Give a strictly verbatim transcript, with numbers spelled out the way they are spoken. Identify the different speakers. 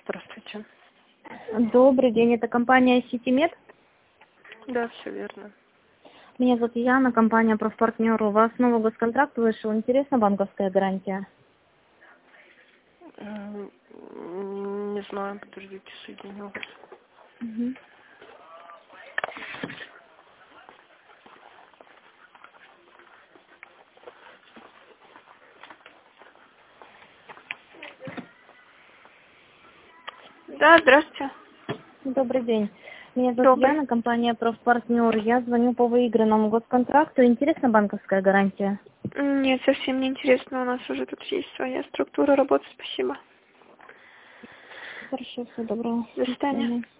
Speaker 1: Здравствуйте.
Speaker 2: Добрый день, это компания Ситимед.
Speaker 1: Да, все верно.
Speaker 2: Меня зовут Яна, компания «Профпартнер». У вас новый госконтракт вышел. Интересна банковская гарантия?
Speaker 1: М, Не знаю, подождите, соединю вас.
Speaker 2: Угу.
Speaker 1: Да, здравствуйте.
Speaker 2: Добрый день. Меня зовут
Speaker 1: Добрый.
Speaker 2: Яна, компания «Профпартнер». Я звоню по выигранному госконтракту. Интересна банковская гарантия?
Speaker 1: Нет, совсем не интересно. У нас уже тут есть своя структура работы. Спасибо.
Speaker 2: Хорошо, всего доброго.
Speaker 1: До свидания.